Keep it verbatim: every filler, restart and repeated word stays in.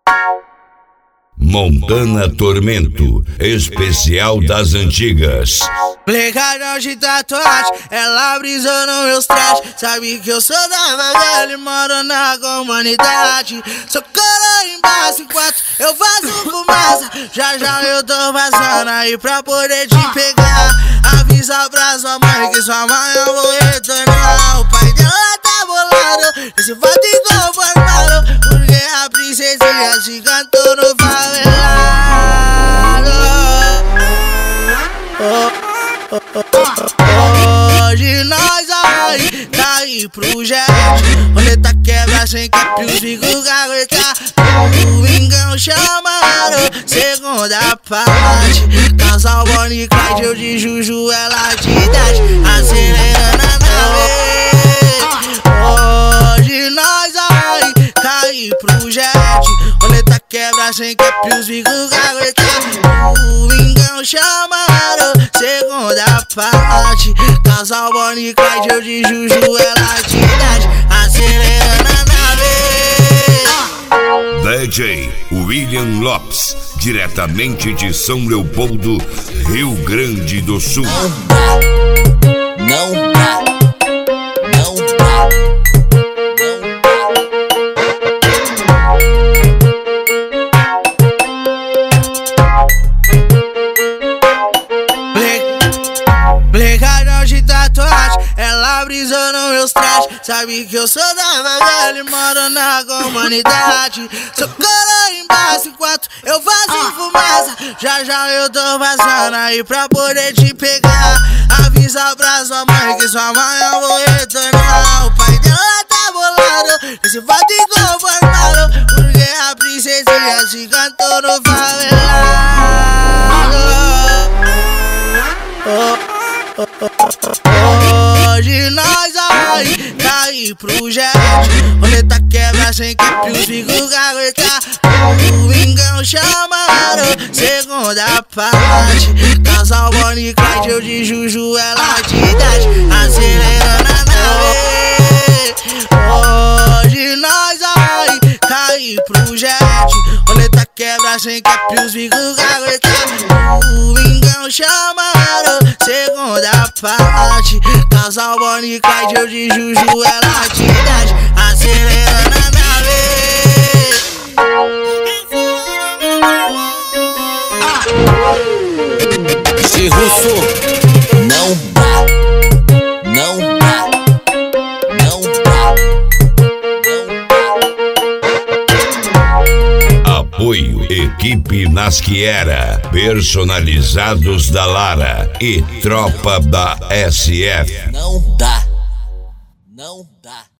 Montana Tormento, especial das antigas. Plegado de tatuagem, ela brisou nos meus trajes. Sabe que eu sou da Vagalha e moro na comunidade. Sou coro embaixo enquanto eu faço fumaça. Já já eu tô passando aí pra poder te pegar. Avisa pra sua mãe que sua mãe eu vou retornar. O pai dela tá bolado, esse fato inconformado, porque a princesinha se cantou no favelado. Oh. Hoje nós vai cair pro jet. Roleta quebra sem cap, os bicos caguetar. Domingão chamaram, segunda parte. Casal Bonnie e Clyde, eu de Juju, ela de idade. Acelerando a nave. Hoje nós vai cair pro jet. Roleta quebra sem cap, os bicos caguetar. Domingão chamaram, segunda parte. Casal Bonnie e Clyde, eu de Juju, ela de idade. Acelerando a nave. D J William Lopes, diretamente de São Leopoldo, Rio Grande do Sul. Não dá, não dá, não dá. Plegado de tatuagem, ela brisou nos meus trajes. Sabe que eu sou da Vagalha e moro na comunidade. Sou coro embaixo enquanto eu faço fumaça. Já já eu tô passando aí pra poder te pegar. Avisa pra sua mãe que sua mãe eu vou retornar. O pai dela tá bolado, esse fato inconformado, porque a princesinha se cantou no favelado. Oh. Hoje nós vai cair pro jet. Roleta quebra sem cap, os bicos caguetar. Domingão chamaram, segunda parte. Casal Bonnie e Clyde, eu de Juju, ela de idade. Acelerando a nave. Hoje nós vai cair pro jet. Roleta quebra sem cap, os bicos caguetar. Domingão chamaram, segunda parte. Casal Bonnie e Clyde, eu de Juju, ela de idade. Acelerando a nave. Esse russo não dá, não dá, não dá, não dá. Apoio Equipe Nasquiera, personalizados da Lara e Tropa da S F. Não dá, não dá.